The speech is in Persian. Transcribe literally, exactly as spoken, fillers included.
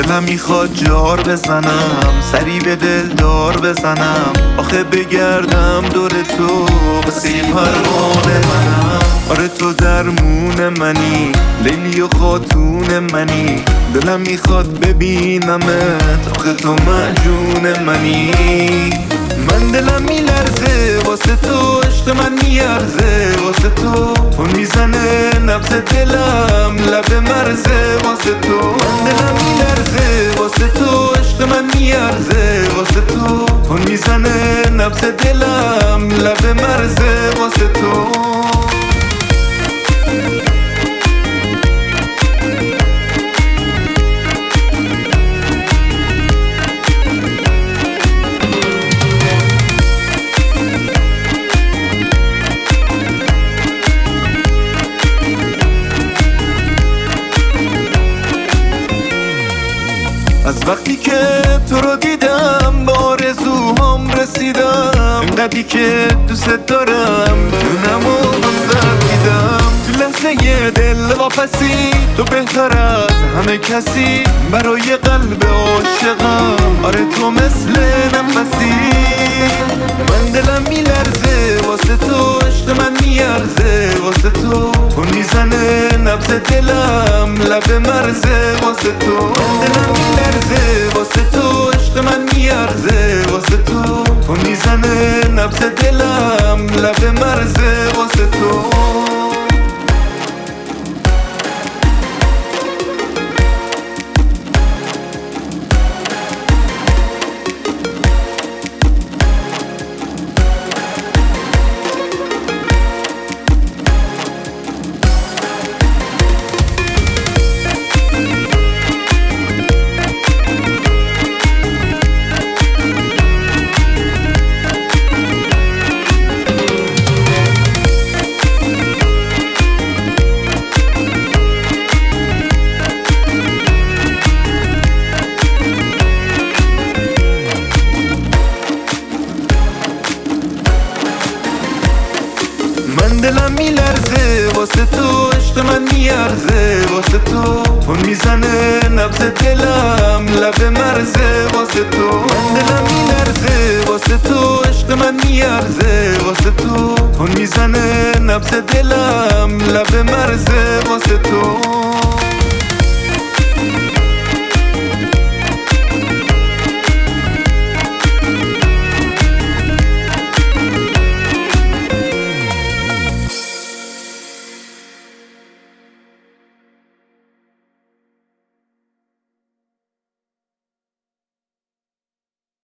دلم میخواد جار بزنم، سری به دل دار بزنم، آخه بگردم دور تو قصه پروانه منم. آره تو درمون منی، لیلی و خاتون منی، دلم میخواد ببینمت، آخه تو مجنون منی. من دلم میلرزه واسه تو، عشق من میارزه واسه تو، تو میزنه نبض دلم لب مرزه واسه تو. من دلم میلرزه واسه تو، عشق من میارزه واسه تو، تو میزنه نبض دلم لب مرزه واسه تو. از وقتی که تو رو دیدم به آرزوهام رسیدم، اینقدری که دوست دارم جونم و بزرگ دیدم. تو لحظه یه دل واپسی تو بهتر از همه کسی، برای قلب عاشقم آره تو مثل نفسی. من دلم میلرزه واسه تو، عشق من میارزه واسه تو، تو میزنه نبض دلم لب مرزه واسه تو. من دلم میلرزه واسه تو، عشق من میارزه واسه تو، تو میزنه نبض دلم لب مرزه واسه تو. من دلم میلرزه واسه تو، عشق من میارزه واسه تو، تو میزنه نبض دلم لب مرزه واسه تو. من دلم میلرزه واسه تو، عشق من میارزه واسه تو، تو میزنه نبض